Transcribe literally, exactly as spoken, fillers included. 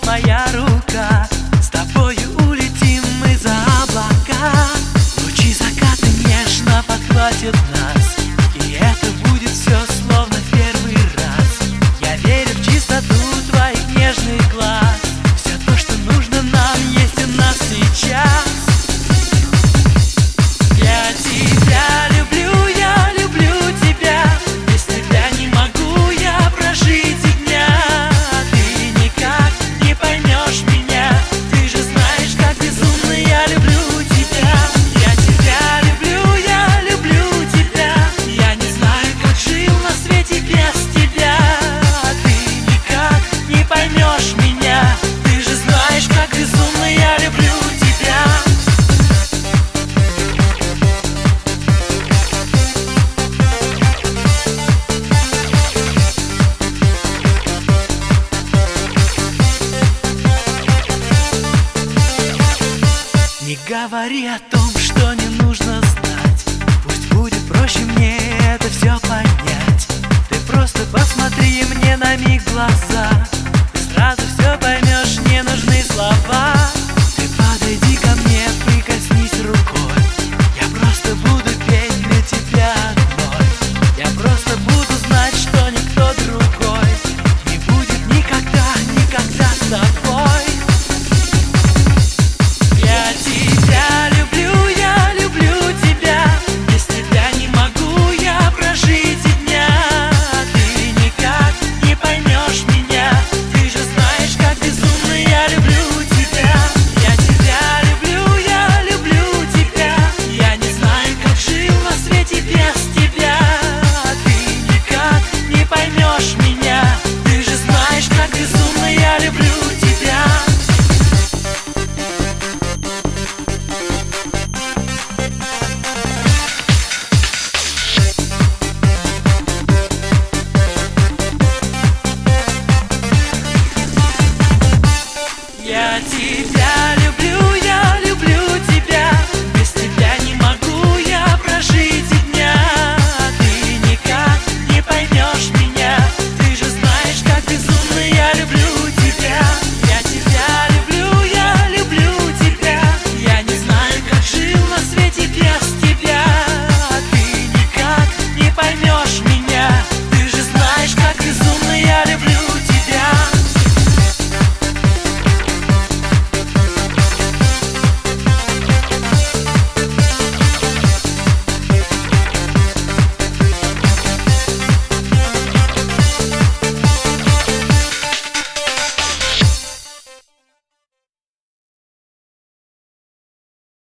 моя рука. С тобою улетим мы за облака. Лучи заката нежно подхватят нас, и это будет все словно в первый раз. Я верю в чистоту твоих нежных глаз. Все то, что нужно нам, есть у нас сейчас. Я тебя люблю, я люблю тебя. Без тебя не могу я прожить и дня. Ты никак не поймешь меня. Ты же знаешь, как безумно я люблю тебя. Я тебя люблю, я люблю тебя. Я не знаю, как жил на свете без тебя. Ты никак не поймешь меня. Ты же знаешь, как безумно я люблю тебя. Не говори о том, что не нужно знать. Пусть будет проще мне это все понять. Ты просто посмотри мне на миг в глаза.